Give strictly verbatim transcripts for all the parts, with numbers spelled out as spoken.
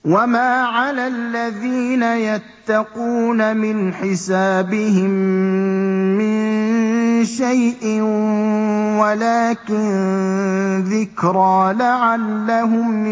وَمَا عَلَى الَّذِينَ يَتَّقُونَ مِنْ حِسَابِهِم مِّن شَيْءٍ وَلَٰكِن ذِكْرَىٰ لَعَلَّهُمْ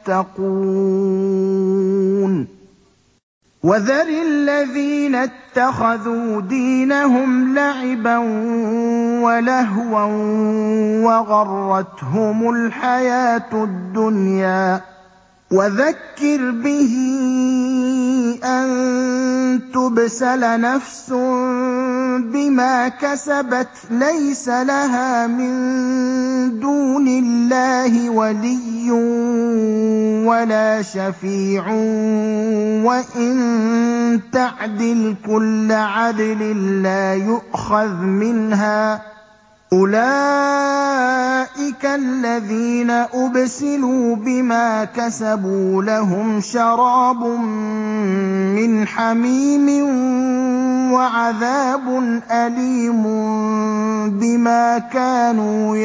يَتَّقُونَ وَذَرِ الَّذِينَ اتَّخَذُوا دِينَهُمْ لَعِبًا وَلَهْوًا وَغَرَّتْهُمُ الْحَيَاةُ الدُّنْيَا وَذَكِّرْ بِهِ أَن تُبْسَلَ نَفْسٌ بِمَا كَسَبَتْ لَيْسَ لَهَا مِن دُونِ اللَّهِ وَلِيٌّ وَلَا شَفِيعٌ وَإِن تَعْدِلْ كُلَّ عَدْلٍ لَّا يُؤْخَذْ مِنْهَا ۗ أُولَٰئِكَ الَّذِينَ أُبْسِلُوا بِمَا كَسَبُوا لَهُمْ شَرَابٌ مِّنْ حَمِيمٍ وَعَذَابٌ أَلِيمٌ بِمَا كَانُوا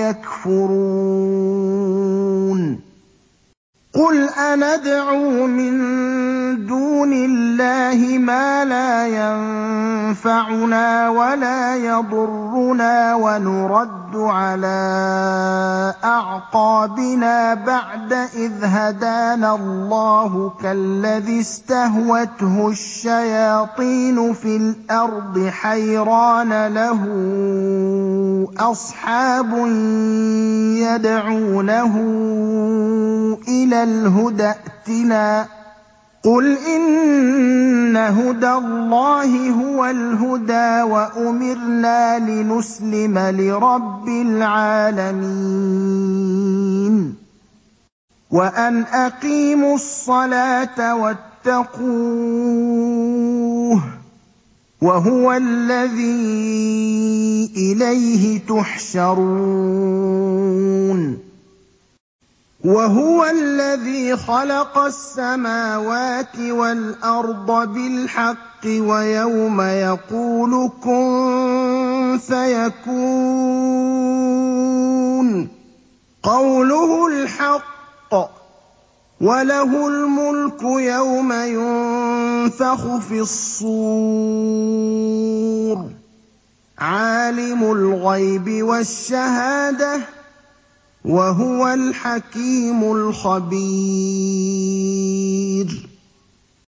يَكْفُرُونَ قُلْ أَنَدْعُو مِن دُونِ اللَّهِ مَا لَا يَنفَعُنَا وَلَا يَضُرُّنَا وَنُرَدُّ عَلَىٰ أَعْقَابِنَا بَعْدَ إِذْ هَدَانَا اللَّهُ كَالَّذِي اسْتَهْوَتْهُ الشَّيَاطِينُ فِي الْأَرْضِ حَيْرَانَ لَهُ أَصْحَابٌ يَدْعُونَهُ إِلَى الْهُدَى ائْتِنَا ۗ قُلْ إِنَّ هُدَى اللَّهِ هُوَ الْهُدَىٰ وَأُمِرْنَا لِنُسْلِمَ لِرَبِّ الْعَالَمِينَ وَأَنْ أَقِيمُوا الصَّلَاةَ وَاتَّقُوهُ ۚ وَهُوَ الَّذِي إِلَيْهِ تُحْشَرُونَ وَهُوَ الَّذِي خَلَقَ السَّمَاوَاتِ وَالْأَرْضَ بِالْحَقِّ وَيَوْمَ يَقُولُ كُن فَيَكُونُ قَوْلُهُ الْحَقُّ ۚ وَلَهُ الْمُلْكُ يَوْمَ يُنفَخُ فِي الصُّورِ ۚ عَالِمُ الْغَيْبِ وَالشَّهَادَةِ ۚ وَهُوَ الْحَكِيمُ الْخَبِيرُ